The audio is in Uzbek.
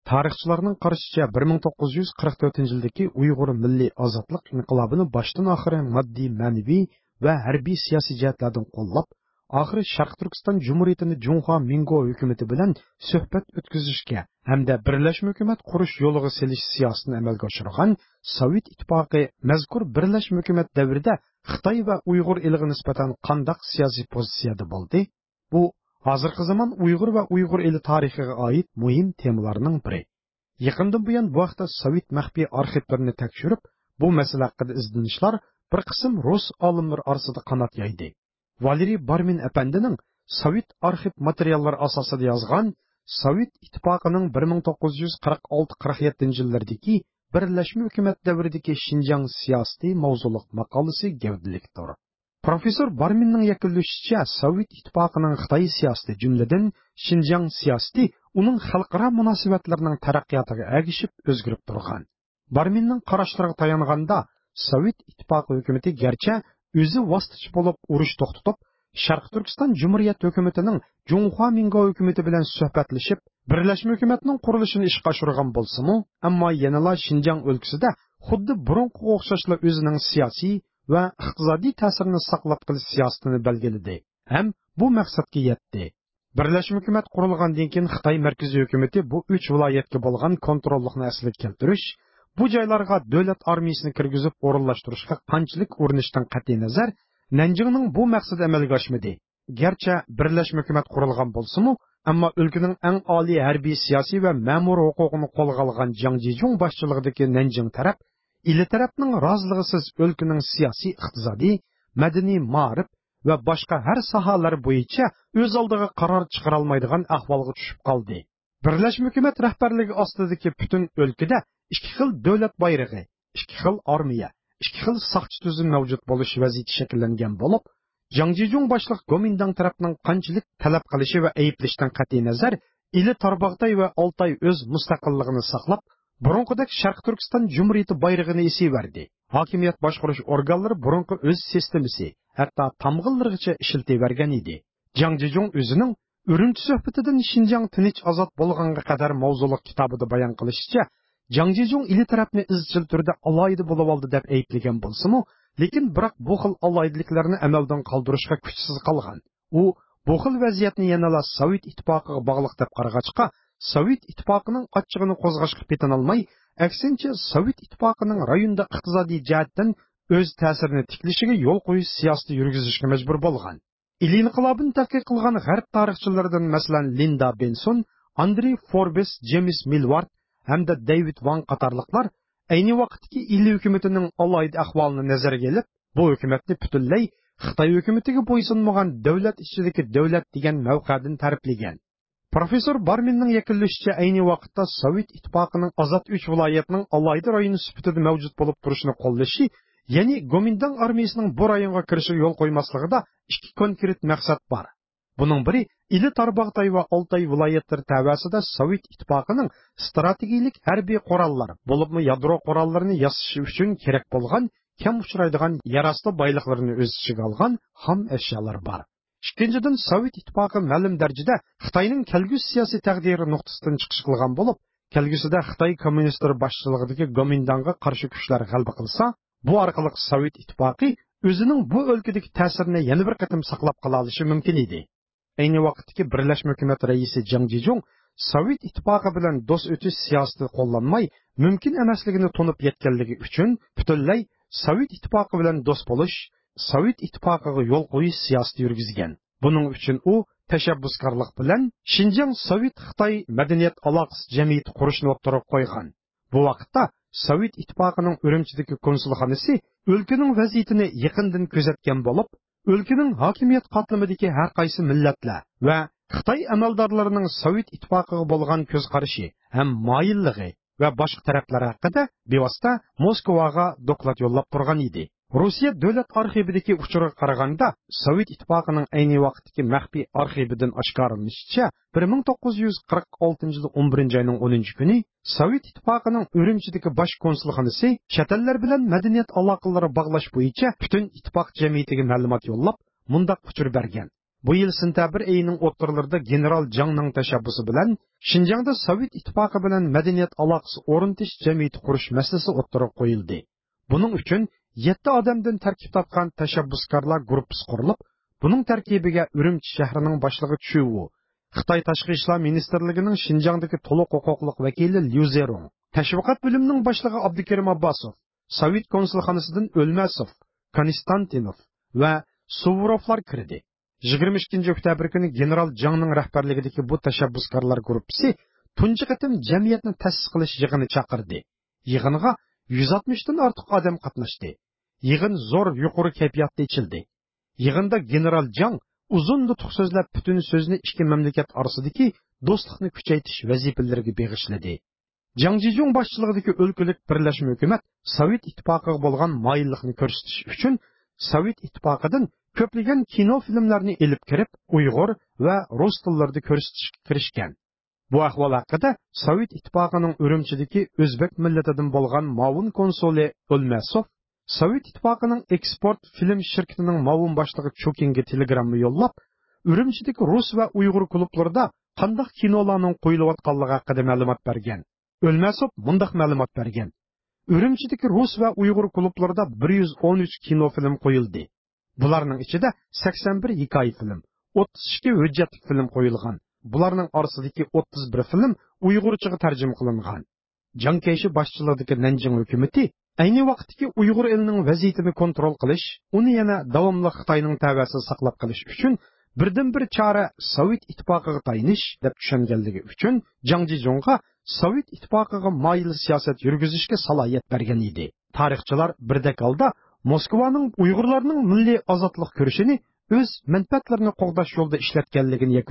Tarixchilarning qarashicha 1944-yildagi Uyg'ur milliy ozodlik inqilobini boshdan oxiri moddiy, ma'naviy va harbiy siyosiy jihatlardan qo'llab, oxiri Sharq Turkiston Jumhuriyatini Junxo Mingo hukumati bilan suhbat o'tkazishga hamda birlashma hukumat qurish yo'liga selish siyosatini amalga oshirgan Sovet ittifoqi mazkur birlashma hukumat davrida Xitoy va Uyg'ur eliga nisbatan qanday siyosiy pozitsiyada bo'ldi? Bu hozirgi zamon Uyg'ur va Uyg'ur eli tarixiga oid muhim temalarning biri. Yaqindan buyon bu vaqtda Sovet maxfiy arxivlarini tekshirib, bu masala haqida izlanishlar bir qism rus olimlar orasida qanot yaydi. Valeriy Barmin apandining Sovet arxiv materiallari asosida yozgan Sovet ittifoqining 1946-47 yillardagi birlashma hukumat davridagi Xinjiang siyosiy mavzuliq maqolasi gavdalikdir. Professor Barminning yakunlashicha Sovet ittifoqining Xitoy siyosati jumladan Xinjiang siyosati uning xalqaro munosabatlarining taraqqiyotiga ergishib o'zgarib turgan. Barminning qarashlariga tayonganda Sovet ittifoqi hukumati garchi o'zi vositachi bo'lib urush to'xtatib, Sharq Turkiston Jumhuriyat hukumatining Junxo Mingo hukumati bilan suhbatlashib, birlashma hukumatning qurilishini ishga oshirgan bo'lsa-mu, ammo yanala Xinjiang o'lkasida xuddi burunqi o'xshashla o'zining siyosiy va iqtisodiy ta'sirini saqlab qolish siyosatini belgiladi. Ham bu maqsadga yetdi. Birlashma hukumat qurilgandan keyin Xitoy markaziy hukumati bu 3 viloyatga bo'lgan kontrollikni asliga keltirish, bu joylarga davlat armiyasini kirgizib o'rinlashtirishga qanchalik urinishdan qat'iy nazar, Nanjingning bu maqsadi amalga oshmadi. Garchi birlashma hukumat qurilgan bo'lsa-mu, ammo o'lkaning eng oliy harbiy, siyosiy va ma'muriy huquqini qo'lga olgan Jiang Jijun boshchiligidagi Nanjing taraf ili tarafning roziligisiz o'lkaning siyosiy, iqtisodiy, madaniy, ma'rif va boshqa har sohalar bo'yicha o'z oldiga qaror chiqara olmaydigan ahvolga tushib qoldi. Birlashma hukumat rahbarligi ostidagi butun o'lkada ikki xil davlat bayrog'i, ikki xil armiya, ikki xil soqchi tuzum mavjud bo'lish vaziyati shakllangan bo'lib, Jiang Jijun boshliq Gomindang tarafning qanchalik talab qilishi va ayblashdan qat'iy nazar, ili Torbog'day va Oltoy o'z mustaqilligini saqlab, burunqidek Sharq Turkiston Jumhuriyati bayrog'ini esiverdi. Hokimiyat boshqarish organlari burunqi o'z sistemasi, hatto tamg'illargacha ishlatavergan edi. Jiang Jijun o'zining Urumchi suhbatidan Xinjiang tinch ozod bo'lganga qadar mavzuliq kitobida bayon qilishicha, Jiang Jijun ili tarafni izchil turda alohida bo'lib oldi deb ayblagan bo'lsa-mu, lekin biroq bu xil alohidliklarni amaldan qoldirishga kuchsiz qolgan. U bu xil vaziyatni yanala Sovet ittifoqiga bog'liq deb qarag'achqa, Sovet ittifoqining ochchig'ini qo'zg'ashga petinolmay, aksincha Sovet ittifoqining rayonda iqtisodiy jihatdan o'z ta'sirini tiklishiga yo'l qo'yish siyosati yurgizishga majbur bo'lgan. İli inqilobini tadqiq qilgan g'arb tarixchilaridan masalan Linda Benson, Andrey Forbes, James Millward hamda David Wang qatorliqlar ayni vaqtdagi ili hukumatining alohida ahvolini nazarga olib, bu hukumatni butunlay Xitoy hukumatiga bo'ysunmagan davlat ichidagi davlat degan mavqedan ta'riflagan. Professor Barminning yakunlashicha ayni vaqtda Sovet ittifoqining ozod 3 viloyatining alohida rayoni sifatida mavjud bo'lib turishini qo'llashi, ya'ni Gomindang armiyasining bu rayonga kirishiga yo'l qo'ymasligida ikki konkret maqsad bor. Buning biri ili Torbog'day va Oltoy viloyatlari tavasida Sovet ittifoqining strategik harbiy qurollar, bo'libmi yadro qurollarini yasash uchun kerak bo'lgan kam uchraydigan yarasli boyliqlarini o'z ichiga olgan xom ashyolar bor. Ikkinchidan, Sovet ittifoqi ma'lum darajada Xitoyning kelgusi siyosiy taqdiri nuqtasidan chiqish qilgan bo'lib, kelgusida Xitoy kommunistlari boshchiligidagi Gomindangga qarshi kuchlar g'alaba qilsa, bu orqali Sovet ittifoqi o'zining bu o'lkadagi ta'sirini yana bir qatim saqlab qola olishi mumkin edi. Ayni vaqtdagi birlashma hukumat raisi Jiang Jijun Sovet ittifoqi bilan do'st o'tish siyosati qo'llanmay mumkin emasligini tunib yetganligi uchun butunlay Sovet ittifoqi bilan do'st bo'lish, Sovet ittifoqiga yo'l qo'yish siyosati yurgizgan. Buning uchun u tashabbuskorlik bilan Xinjiang Sovet Xitoy madaniyat aloqasi jamiyati qurishni o'rtaga qo'ygan. Bu vaqtda Sovet ittifoqining Urumchidagi konsulxonasi o'lkaning vaziyatini yaqindan kuzatgan bo'lib, o'lkaning hokimiyat qatlamidagi har qaysi millatlar va Xitoy amaldorlarining Sovet ittifoqiga bo'lgan ko'z qarashi ham moyilligi va boshqa taraflar haqida bevosita Moskvaga doklad yo'llab turgan edi. Rossiya davlat arxividagi uchurga qaraganda, Sovet ittifoqining ayni vaqtdagi maxfiy arxividan oshkorlanishicha, 1946 yil 11 oyning 10 kuni Sovet ittifoqining Urumchidagi bosh konsulxonasi chet ellar bilan madaniyat aloqalari bog'lash bo'yicha butun ittifoq jamiyatiga ma'lumot yo'llab, mundaq uchur bergan. Bu yil sentabr oyining o'rtalarida general Jangning tashabbusi bilan Xinjiangda Sovet ittifoqi bilan madaniyat aloqasi o'rnatish jamiyati qurish masalasi o'rtaga qo'yildi. Buning uchun 7 odamdan tarkib topgan tashabbuskorlar guruhi qurilib, buning tarkibiga Urumchi shahrining boshlig'i Chu, Xitoy tashqi ishlar ministrligining Xinjiangdagi to'liq huquqli vakili Liu Zerong, tashviqot bo'limining boshlig'i Abdukarim Abbasov, Sovet konsulxonasidan O'lmasov, Konstantinov va Suvrovlar kirdi. 22 oktyabr kuni general Jangning rahbarligidagi bu tashabbuskorlar guruhi tunji qatim jamiyatni ta'sis qilish yig'ini chaqirdi. Yig'inga 160 dan ortiq odam qatnashdi. Yig'in zo'r yuqori kayfiyatda ichildi. Yig'inda general Jang uzun nutq so'zlab butun so'zni ikki mamlakat orasidagi do'stlikni kuchaytirish vazifalariga beg'ishladi. Jang Jijung boshchiligidagi o'lkalik birlashma hukumat Sovet ittifoqiga bo'lgan moyillikni ko'rsatish uchun Sovet ittifoqidan ko'plagan kino filmlarni elib kirib, Uyg'ur va rus tillarida ko'rsatishga kirishgan. Bu ahvol haqida Sovet ittifoqining Urumchidagi o'zbek millatidan bo'lgan muavin konsuli O'lmasov Sovet ittifoqining eksport film shirkatining muavin boshlig'i Chokinga telegramma yo'llab, Urumchidagi rus va Uyg'ur klublarida qanday kinolarning qo'yilayotganligi haqida ma'lumot bergan. O'lmasov bunday ma'lumot bergan. Urumchidagi rus va Uyg'ur klublarida 113 kino film qo'yildi. Bularning ichida 81 hikoya film, 32 hujjatli film qo'yilgan. Bularning orasidagi 31 film Uyg'urchaga tarjima qilingan. Jang Kayshi boshchiligidagi Nanjing hukumatı ayni vaqtdagi Uyg'ur elining vaziyatini kontrol qilish, uni yana davomli Xitoyning ta'vasini saqlab qolish uchun birdan-bir chora Sovet ittifoqiga tayinish deb tushunganligi uchun Jang Jijongga Sovet ittifoqiga moyil siyosat yurgizishga salohiyat bergan edi. Tarixchilar birdek holda Moskvaning Uyg'urlarning milliy ozodlik kurashini o'z manfaatlarini qo'g'dash yo'lida ishlatganligini